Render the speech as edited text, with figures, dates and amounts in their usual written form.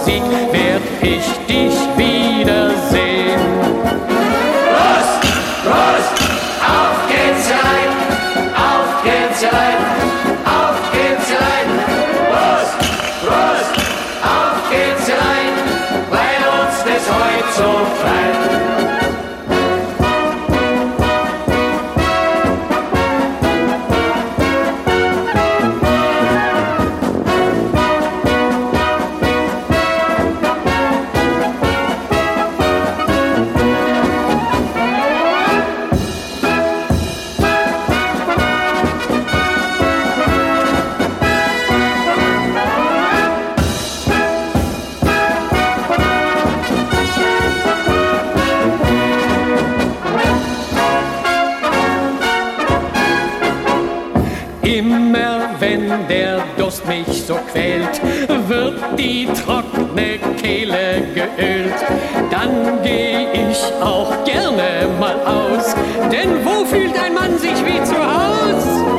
Musik werd ich dich wiedersehen. Prost, Prost, auf geht's rein, auf geht's rein, auf geht's rein. Prost, Prost, auf geht's rein, weil uns das heut so freut. Immer wenn der Durst mich so quält, wird die trockene Kehle geölt. Dann geh ich auch gerne mal aus, denn wo fühlt ein Mann sich wie zu Haus?